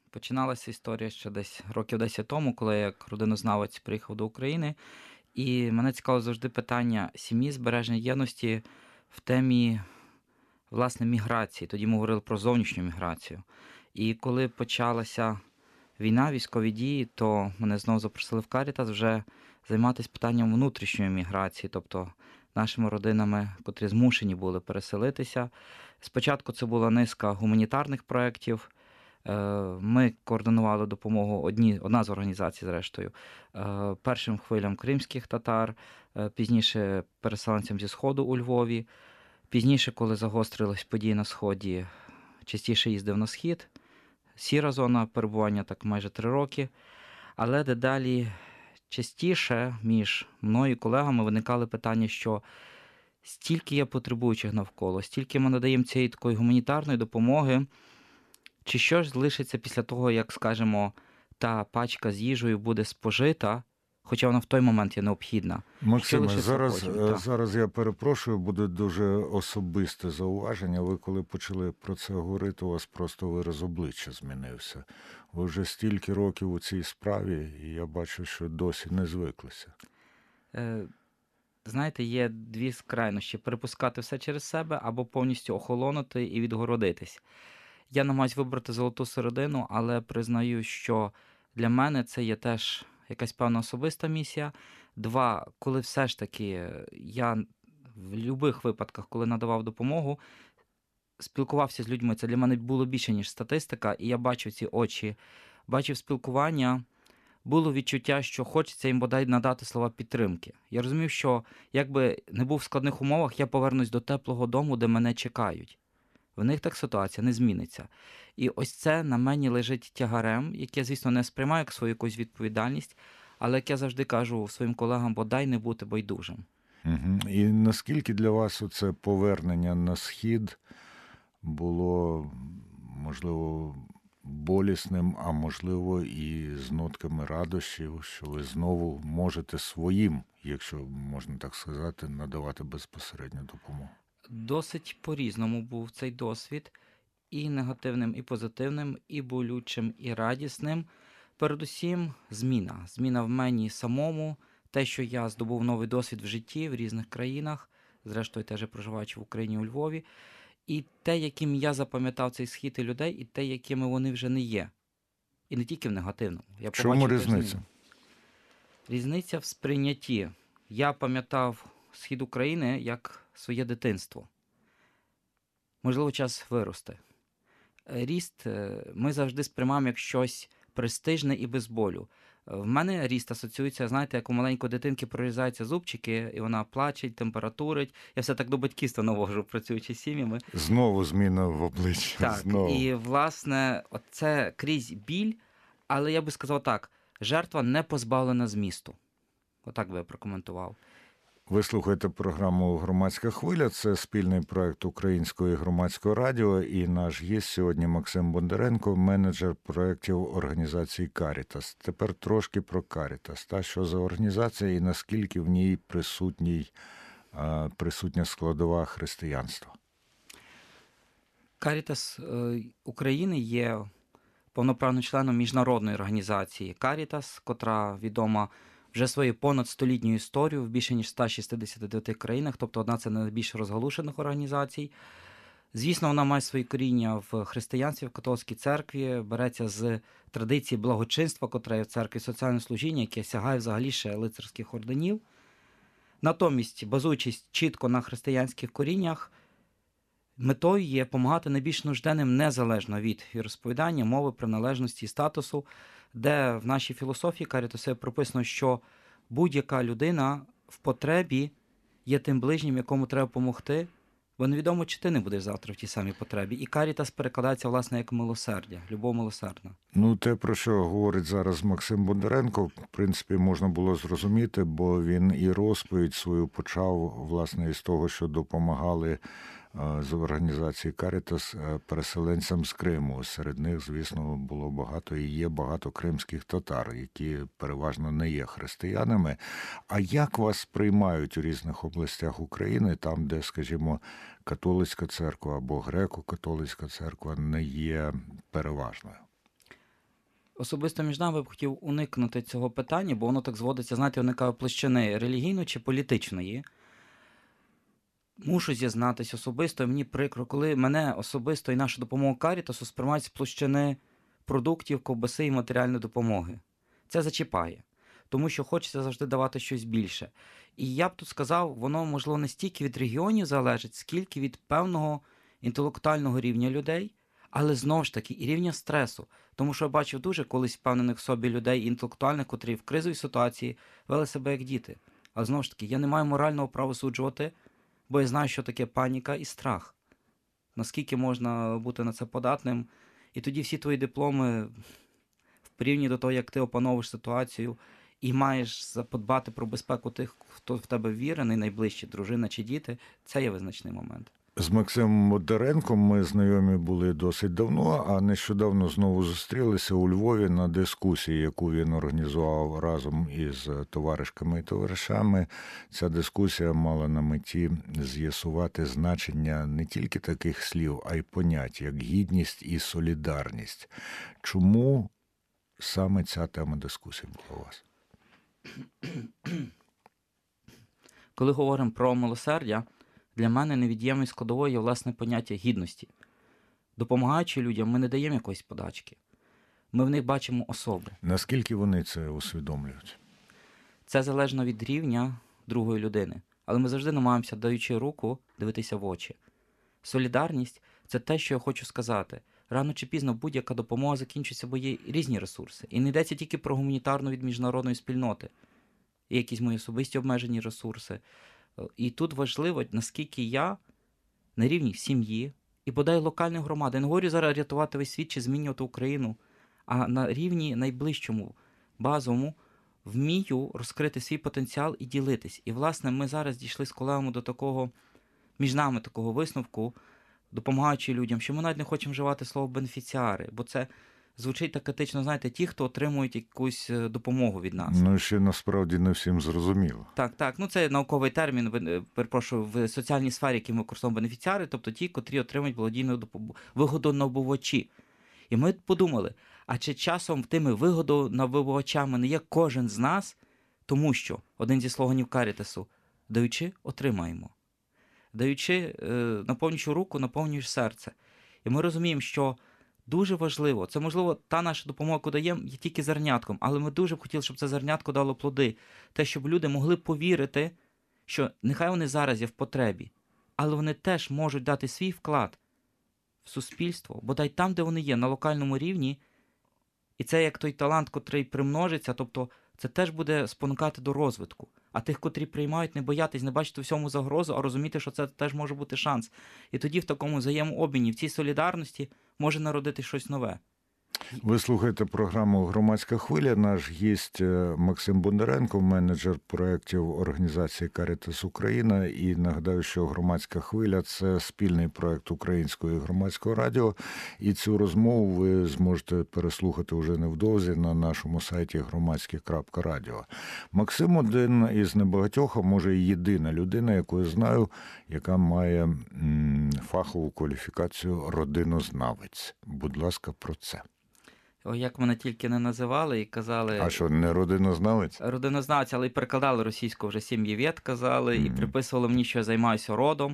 Починалася історія ще десь років 10 тому, коли я як родинознавець приїхав до України. І мене цікавило завжди питання сім'ї, збереження єдності в темі, власне, міграції. Тоді ми говорили про зовнішню міграцію. І коли почалася війна, військові дії, то мене знову запросили в Карітас вже займатися питанням внутрішньої міграції, тобто нашими родинами, котрі змушені були переселитися. Спочатку це була низка гуманітарних проєктів. Ми координували допомогу одна з організацій, зрештою, першим хвилям кримських татар, пізніше переселенцям зі Сходу у Львові. Пізніше, коли загострились події на Сході, частіше їздив на Схід. Сіра зона перебування так майже 3 роки. Але дедалі частіше між мною і колегами виникали питання, що стільки є потребуючих навколо, стільки ми надаємо цієї такої гуманітарної допомоги, чи що ж залишиться після того, як, скажімо, та пачка з їжею буде спожита, хоча вона в той момент є необхідна. Максиме, зараз я перепрошую, буде дуже особисте зауваження. Ви коли почали про це говорити, у вас просто вираз обличчя змінився. Ви вже стільки років у цій справі, і я бачу, що досі не звиклися. Знаєте, є дві крайнощі: перепускати все через себе або повністю охолонути і відгородитись. Я намагаюсь вибрати золоту середину, але признаю, що для мене це є теж якась певна особиста місія. 2, коли все ж таки я в будь-яких випадках, коли надавав допомогу, спілкувався з людьми, це для мене було більше, ніж статистика, і я бачив ці очі, бачив спілкування, було відчуття, що хочеться їм бодай надати слова підтримки. Я розумів, що якби не був в складних умовах, я повернусь до теплого дому, де мене чекають. В них так ситуація не зміниться. І ось це на мені лежить тягарем, яке я, звісно, не сприймаю як свою якусь відповідальність, але як я завжди кажу своїм колегам, бодай не бути байдужим. Угу. І наскільки для вас оце повернення на Схід було, можливо, болісним, а можливо і з нотками радощів, що ви знову можете своїм, якщо можна так сказати, надавати безпосередню допомогу? Досить по-різному був цей досвід, і негативним, і позитивним, і болючим, і радісним. Передусім, зміна. Зміна в мені самому, те, що я здобув новий досвід в житті в різних країнах, зрештою теж проживаючи в Україні, у Львові, і те, яким я запам'ятав цей Схід і людей, і те, якими вони вже не є. І не тільки в негативному. В чому різниця? Різниця в сприйнятті. Я пам'ятав Схід України як своє дитинство. Можливо, час вирости. Ріст ми завжди сприймаємо як щось престижне і без болю. В мене ріст асоціюється, знаєте, як у маленької дитинки прорізаються зубчики, і вона плаче, температурить. Я все так до батьківства навожу, працюючи з сім'ями. Знову зміна в обличчі. Так, знову. І, власне, це крізь біль, але я би сказав так, жертва не позбавлена змісту. Отак би я прокоментував. Ви слухаєте програму «Громадська хвиля». Це спільний проект Українського і Громадського радіо. І наш гість сьогодні Максим Бондаренко, менеджер проєктів організації «Карітас». Тепер трошки про «Карітас». Що за організація і наскільки в ній присутня складова християнства? «Карітас» України є повноправним членом міжнародної організації «Карітас», котра відома вже своєю понад столітньою історією в більше ніж 169 країнах, тобто одна це найбільш розгалушених організацій. Звісно, вона має свої коріння в християнстві, в католицькій церкві, береться з традиції благочинства, котра є в церкві, соціальне служіння, яке сягає взагалі ще лицарських орденів. Натомість, базуючись чітко на християнських коріннях, метою є допомагати найбільш нужденним незалежно від віросповідання, мови, приналежності і статусу, де в нашій філософії Карітасу прописано, що будь-яка людина в потребі є тим ближнім, якому треба допомогти, бо невідомо, чи ти не будеш завтра в тій самій потребі. І Карітас перекладається, власне, як милосердя, любов милосердна. Те, про що говорить зараз Максим Бондаренко, в принципі, можна було зрозуміти, бо він і розповідь свою почав, власне, із того, що допомагали з організації «Карітас» переселенцям з Криму. Серед них, звісно, було багато і є багато кримських татар, які переважно не є християнами. А як вас приймають у різних областях України, там, де, скажімо, католицька церква або греко-католицька церква не є переважною? Особисто між нами я б хотів уникнути цього питання, бо воно так зводиться, знаєте, уникає площини релігійної чи політичної. Мушу зізнатись особисто, і мені прикро, коли мене особисто і нашу допомогу Карітасу сприймають з площини продуктів, ковбаси і матеріальної допомоги. Це зачіпає, тому що хочеться завжди давати щось більше. І я б тут сказав, воно, можливо, не стільки від регіонів залежить, скільки від певного інтелектуального рівня людей, але знову ж таки і рівня стресу. Тому що я бачив дуже колись впевнених в собі людей інтелектуальних, котрі в кризовій ситуації вели себе як діти. Але знову ж таки, я не маю морального права суджувати, бо я знаю, що таке паніка і страх. Наскільки можна бути на це податним. І тоді всі твої дипломи в порівні до того, як ти опановуєш ситуацію і маєш подбати про безпеку тих, хто в тебе вірений, найближчі, дружина чи діти, це є визначний момент. З Максимом Бондаренком ми знайомі були досить давно, а нещодавно знову зустрілися у Львові на дискусії, яку він організував разом із товаришками і товаришами. Ця дискусія мала на меті з'ясувати значення не тільки таких слів, а й понять, як гідність і солідарність. Чому саме ця тема дискусії була у вас? Коли говоримо про милосердя, для мене невід'ємною складовою є власне поняття гідності. Допомагаючи людям, ми не даємо якоїсь подачки. Ми в них бачимо особи. Наскільки вони це усвідомлюють? Це залежно від рівня другої людини. Але ми завжди намагаємося, даючи руку, дивитися в очі. Солідарність – це те, що я хочу сказати. Рано чи пізно будь-яка допомога закінчується, бо є різні ресурси. І не йдеться тільки про гуманітарну від міжнародної спільноти. Є якісь мої особисті обмежені ресурси. І тут важливо, наскільки я на рівні сім'ї і бодай локальної громади. Я не говорю зараз рятувати весь світ чи змінювати Україну, а на рівні найближчому, базовому, вмію розкрити свій потенціал і ділитись. І, власне, ми зараз дійшли з колегами до такого, між нами такого висновку, допомагаючи людям, що ми навіть не хочемо вживати слово бенефіціари, бо це звучить так етично, знаєте, ті, хто отримують якусь допомогу від нас. Ну, ще насправді не всім зрозуміло. Так. Ну, це науковий термін, перепрошую, в соціальній сфері, який ми використовуємо бенефіціари, тобто ті, котрі отримують благодійну вигодонабувачі. І ми подумали, а чи часом тими вигодонабувачами не є кожен з нас, тому що один зі слоганів Карітасу – даючи, отримаємо. Даючи, наповнюючи руку, наповнюєш серце. І ми розуміємо, що дуже важливо, це, можливо, та наша допомога, яку даємо, є тільки зернятком, але ми дуже б хотіли, щоб це зернятко дало плоди. Те, щоб люди могли повірити, що нехай вони зараз є в потребі, але вони теж можуть дати свій вклад в суспільство, бодай там, де вони є, на локальному рівні, і це як той талант, котрий примножиться, тобто це теж буде спонукати до розвитку. А тих, котрі приймають, не боятись, не бачити всьому загрозу, а розуміти, що це теж може бути шанс. І тоді в такому взаємообміні, в цій солідарності може народити щось нове. Ви слухаєте програму «Громадська хвиля». Наш гість Максим Бондаренко, менеджер проєктів організації «Карітас Україна». І нагадаю, що «Громадська хвиля» – це спільний проєкт Українського і Громадського радіо. І цю розмову ви зможете переслухати вже невдовзі на нашому сайті громадське.радіо. Максим один із небагатьох, а може і єдина людина, яку я знаю, яка має фахову кваліфікацію родинознавець. Будь ласка, про це. Як мене тільки не називали і казали... А що, не родинознавець? Родинознавець, але й перекладали російською вже сім'євєд, казали, і приписували мені, що я займаюся родом.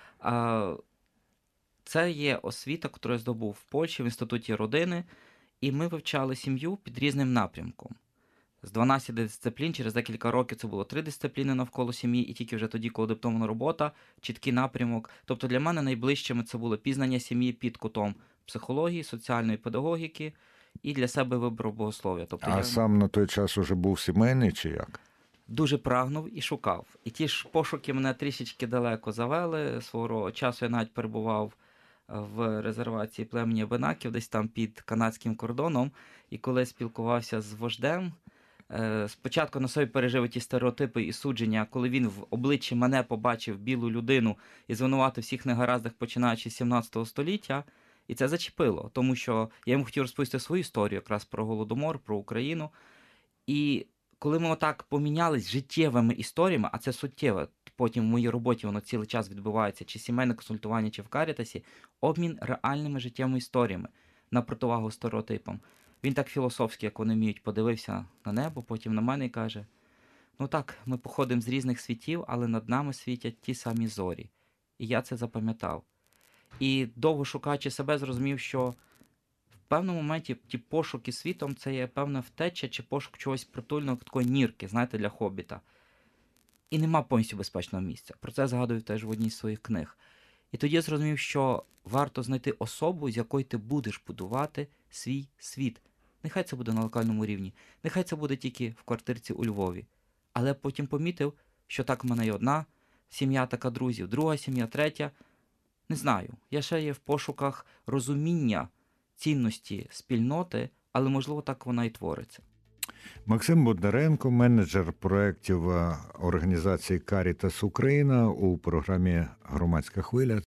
Це є освіта, яку я здобув в Польщі, в Інституті родини, і ми вивчали сім'ю під різним напрямком. З 12 дисциплін, через декілька років це було 3 дисципліни навколо сім'ї, і тільки вже тоді, коли дипломна робота, чіткий напрямок. Тобто для мене найближчими це було пізнання сім'ї під кутом психології, соціальної педагогіки, і для себе вибору богослов'я. Тобто я сам на той час уже був сімейний чи як? Дуже прагнув і шукав. І ті ж пошуки мене трішечки далеко завели. Свого часу я навіть перебував в резервації племені Абенаків, десь там під канадським кордоном. І коли спілкувався з вождем, спочатку на собі пережив ті стереотипи і судження, коли він в обличчі мене побачив білу людину і звинуватив всіх негараздах, починаючи з 17 століття. І це зачепило, тому що я йому хотів розповісти свою історію якраз про Голодомор, про Україну. І коли ми отак помінялись життєвими історіями, а це суттєво, потім в моїй роботі воно цілий час відбувається, чи сімейне консультування, чи в Карітасі, обмін реальними життєвими історіями на противагу стереотипам. Він так філософськи, як вони вміють, подивився на небо, потім на мене і каже: ну так, ми походимо з різних світів, але над нами світять ті самі зорі. І я це запам'ятав. І довго шукаючи себе, зрозумів, що в певному моменті ті пошуки світом це є певна втеча чи пошук чогось притульного, такої нірки, знаєте, для хобіта. І нема повністю безпечного місця. Про це згадую теж в одній з своїх книг. І тоді я зрозумів, що варто знайти особу, з якою ти будеш будувати свій світ. Нехай це буде на локальному рівні, нехай це буде тільки в квартирці у Львові. Але потім помітив, що так в мене є одна сім'я, така друзів, друга сім'я, третя. Не знаю, я ще є в пошуках розуміння цінності спільноти, але, можливо, так вона і твориться. Максим Бондаренко, менеджер проєктів організації Caritas Україна у програмі «Громадська хвиля».